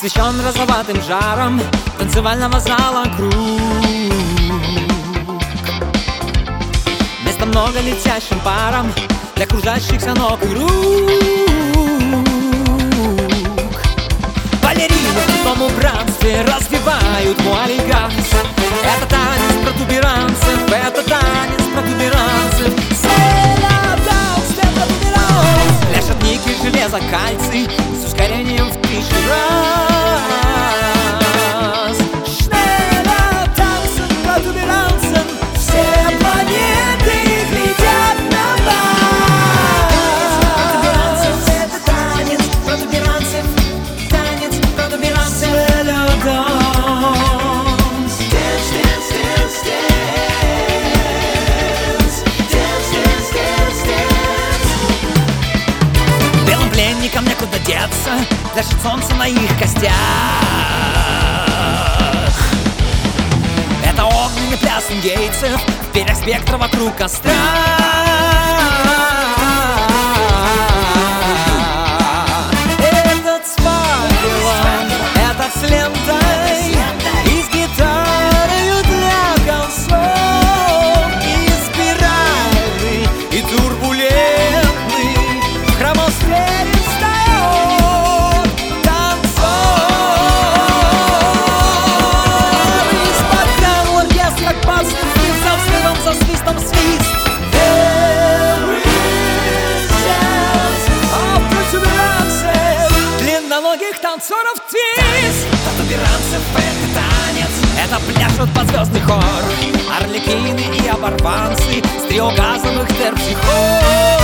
освещен розоватым жаром танцевального зала круг. Места много летящим паром для кружащихся ног и рук. Балерины в крутом убранстве разбивают вуалиганс. Это танец протуберанцев, это танец протуберанцев. Пляшут никель, железо, кальций с ускорением в 1000 раз. Шнеллер танцем, протуберанцем, все планеты глядят на вас. Это танец протуберанцев, танец протуберанцев. Шнеллер данс. Dance, dance, dance, dance. Dance, dance, dance, dance. Белым пленникам некуда деться, пляшет солнце на их костях. Это огненный пляс индейцев в перьях спектра вокруг костра. Этот с факелом, этот с лентой, и с гитарою для концов, и спиральный, и турбулентный, в хромосфере встает танцор. Из-под кран оркестра под свист, за взрывом, за свистом свист. There is dance of протуберанцев, длинноногих танцоров твист. Протуберанцев — это танец, это пляшут под звездный хор арлекины и оборванцы с трио газовых терпсихор.